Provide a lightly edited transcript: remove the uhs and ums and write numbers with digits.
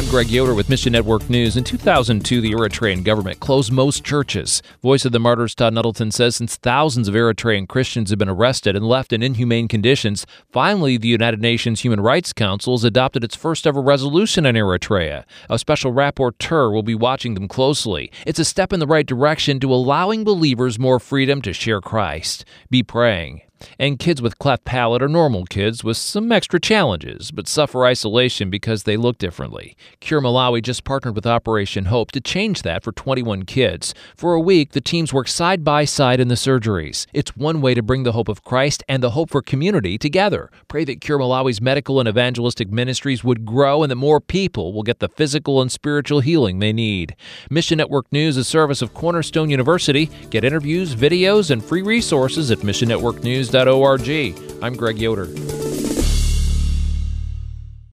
Greg Yoder with Mission Network News. In 2002, the Eritrean government closed most churches. Voice of the Martyrs Todd Nuttleton says since thousands of Eritrean Christians have been arrested and left in inhumane conditions, finally the United Nations Human Rights Council has adopted its first ever resolution on Eritrea. A special rapporteur will be watching them closely. It's a step in the right direction to allowing believers more freedom to share Christ. Be praying. And kids with cleft palate are normal kids with some extra challenges, but suffer isolation because they look differently. Cure Malawi just partnered with Operation Hope to change that for 21 kids. For a week, the teams work side by side in the surgeries. It's one way to bring the hope of Christ and the hope for community together. Pray that Cure Malawi's medical and evangelistic ministries would grow and that more people will get the physical and spiritual healing they need. Mission Network News is a service of Cornerstone University. Get interviews, videos, and free resources at missionnetworknews.org. I'm Greg Yoder.